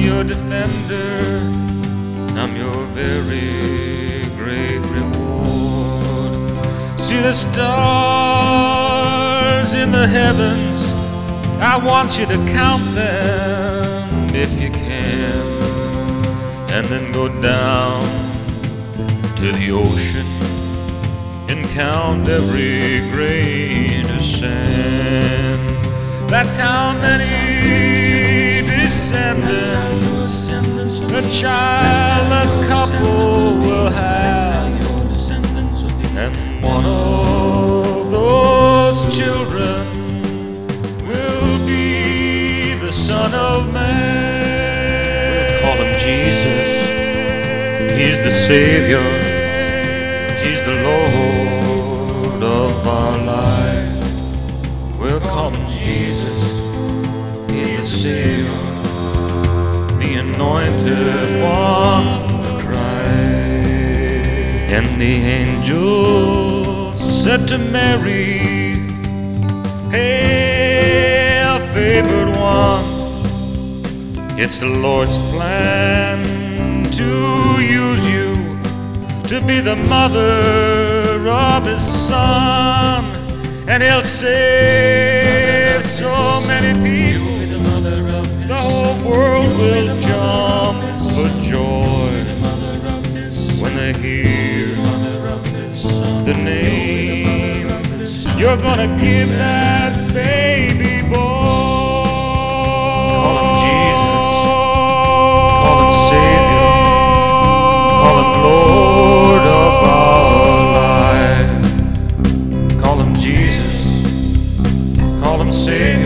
your defender. I'm your very great reward. See the stars in the heavens, I want you to count them if you can, and then go down to the ocean and count every grain of sand. That's how many descendants a childless couple will have, and one of those children will be the Son of Man. We'll call him Jesus. He's the Savior. He's the Lord of our life. We'll call him Jesus. He's the Savior, the anointed one of Christ. And the angel said to Mary, "Hail, favored one, it's the Lord's plan to use you to be the mother of his Son, and he'll save so many people. The whole world will jump for joy when they hear the name you're gonna give that baby boy." Call him Jesus. Call him Savior. Call him Lord of our life. Call him Jesus. Call him Savior.